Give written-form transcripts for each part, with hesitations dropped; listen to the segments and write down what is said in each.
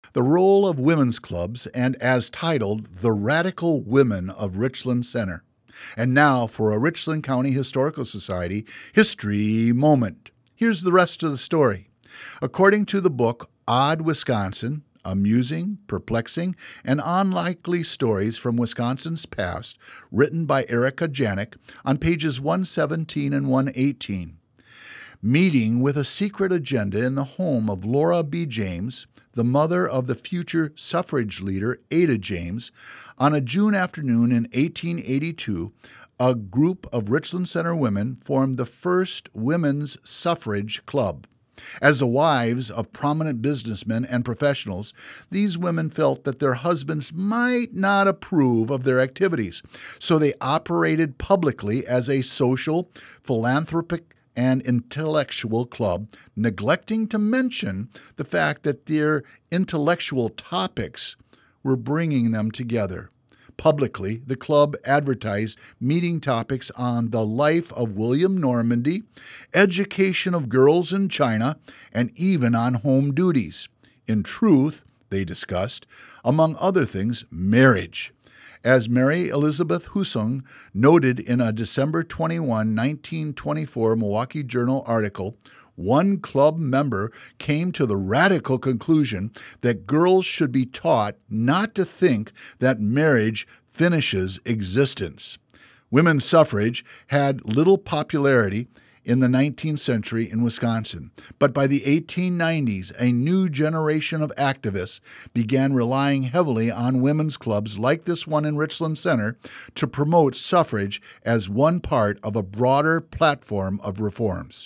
The role of women's clubs, and as titled, The Radical Women of Richland Center. And now for a Richland County Historical Society History Moment. Here's the rest of the story. According to the book Odd Wisconsin, Amusing, Perplexing, and Unlikely Stories from Wisconsin's Past, written by Erica Janik, on pages 117 and 118. Meeting with a secret agenda in the home of Laura B. James, the mother of the future suffrage leader Ada James, on a June afternoon in 1882, a group of Richland Center women formed the first Women's Suffrage Club. As the wives of prominent businessmen and professionals, these women felt that their husbands might not approve of their activities, so they operated publicly as a social, philanthropic, and intellectual club, neglecting to mention the fact that their intellectual topics were bringing them together. Publicly, the club advertised meeting topics on the life of William Normandy, education of girls in China, and even on home duties. In truth, they discussed, among other things, marriage. As Mary Elizabeth Husung noted in a December 21, 1924 Milwaukee Journal article, one club member came to the radical conclusion that girls should be taught not to think that marriage finishes existence. Women's suffrage had little popularity in the 19th century in Wisconsin, but by the 1890s, a new generation of activists began relying heavily on women's clubs like this one in Richland Center to promote suffrage as one part of a broader platform of reforms.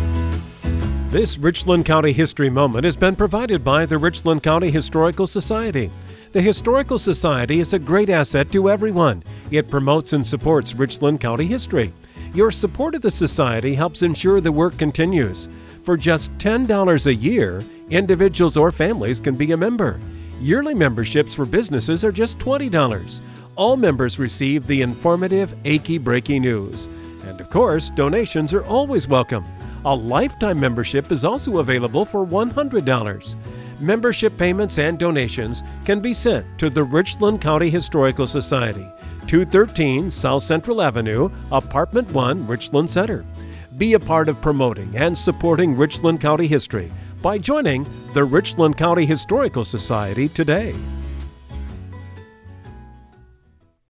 This Richland County History Moment has been provided by the Richland County Historical Society. The Historical Society is a great asset to everyone. It promotes and supports Richland County history. Your support of the Society helps ensure the work continues. For just $10 a year, individuals or families can be a member. Yearly memberships for businesses are just $20. All members receive the informative, achy-breaky news. And of course, donations are always welcome. A lifetime membership is also available for $100. Membership payments and donations can be sent to the Richland County Historical Society, 213 South Central Avenue, Apartment 1, Richland Center. Be a part of promoting and supporting Richland County history by joining the Richland County Historical Society today.